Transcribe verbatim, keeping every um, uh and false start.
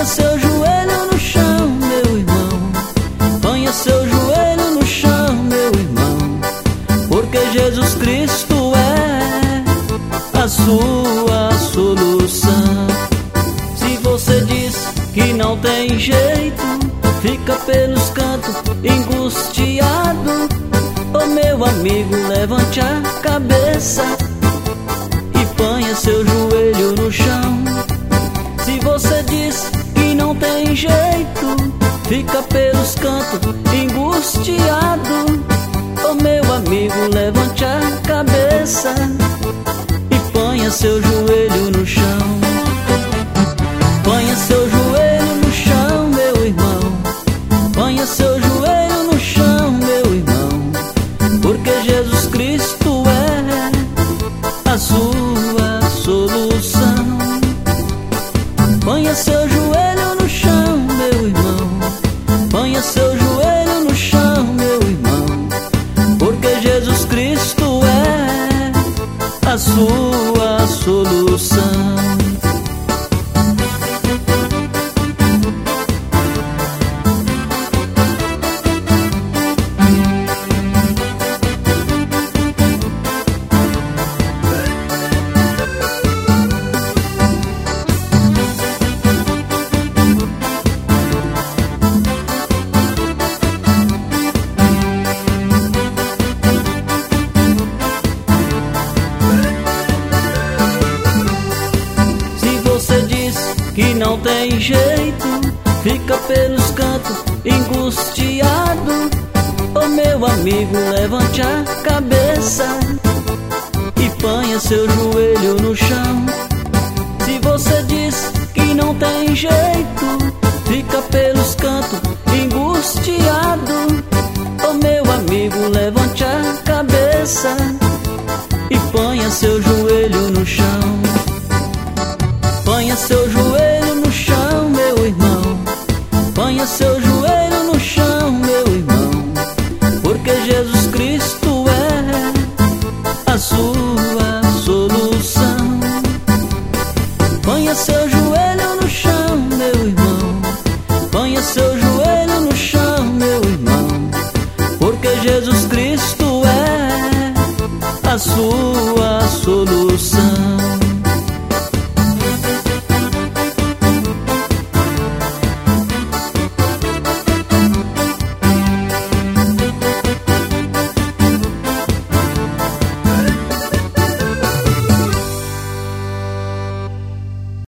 Ponha seu joelho no chão, meu irmão. Ponha seu joelho no chão, meu irmão. Porque Jesus Cristo é a sua solução. Se você diz que não tem jeito, fica pelos cantos angustiado, ô meu amigo, levante a cabeça e ponha seu joelho no chão. Se você diz que não tem jeito, fica pelos cantos angustiado, ô meu amigo, levante a cabeça e ponha seu joelho no chão. Ponha seu joelho no chão, meu irmão. Ponha seu joelho no chão, meu irmão. Porque Jesus Cristo é a sua solução. Ponha seu joelho no chão, meu irmão. Ponha seu joelho no chão, meu irmão. Porque Jesus Cristo é a sua solução. Que não tem jeito, fica pelos cantos angustiado, ô meu amigo, levante a cabeça e ponha seu joelho no chão. Se você diz que não tem jeito, fica pelos cantos angustiado, ô meu amigo, levante a cabeça e ponha seu joelho no chão. Ponha seu joelho no chão, meu irmão. Ponha seu joelho no chão, meu irmão. Porque Jesus Cristo é a sua solução. Ponha seu joelho no chão, meu irmão. Ponha seu joelho no chão, meu irmão. Porque Jesus Cristo é a sua solução.